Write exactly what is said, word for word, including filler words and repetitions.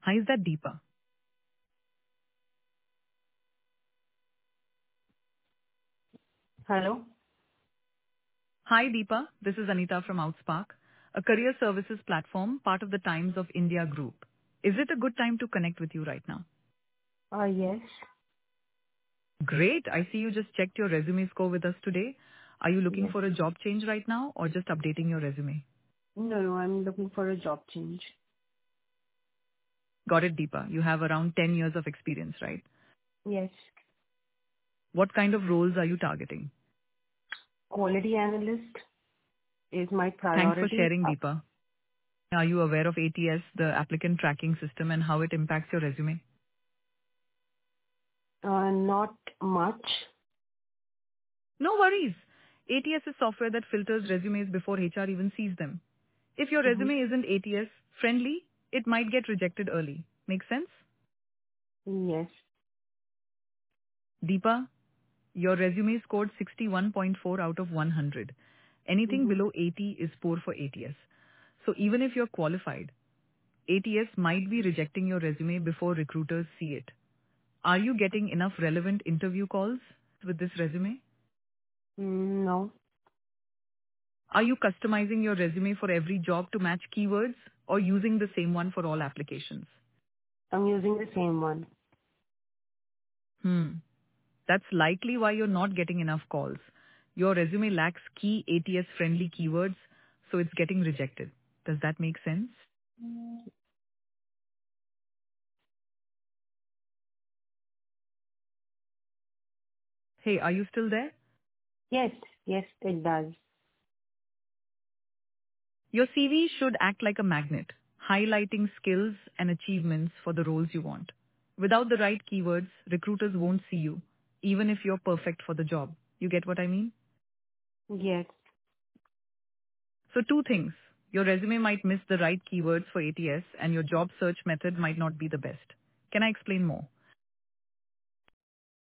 Hi, is that Deepa? Hello? Hi, Deepa. This is Anita from Outspark, a career services platform, part of the Times of India group. Is it a good time to connect with you right now? Uh, yes. Great. I see you just checked your resume score with us today. Are you looking Yes. for a job change right now or just updating your resume? No, no, I'm looking for a job change. Got it, Deepa. You have around ten years of experience, right? Yes. What kind of roles are you targeting? Quality analyst is my Thanks for priority. sharing, Uh, Deepa. Are you aware of A T S, the applicant tracking system, and how it impacts your resume? uh, not much. No worries. A T S is software that filters resumes before H R even sees them. If your Mm-hmm. resume isn't A T S friendly, it might get rejected early. Make sense? Yes. Deepa, your resume scored sixty-one point four out of one hundred. Anything Mm-hmm. below eighty is poor for A T S. So even if you're qualified, A T S might be rejecting your resume before recruiters see it. Are you getting enough relevant interview calls with this resume? Mm, no, Are you customizing your resume for every job to match keywords or using the same one for all applications? I'm using the same one. Hmm. That's likely why you're not getting enough calls. Your resume lacks key A T S-friendly keywords, so it's getting rejected. Does that make sense? Hey, are you still there? Yes, yes, it does. Your C V should act like a magnet, highlighting skills and achievements for the roles you want. Without the right keywords, recruiters won't see you, even if you're perfect for the job. You get what I mean? Yes. So two things. Your resume might miss the right keywords for A T S and your job search method might not be the best. Can I explain more?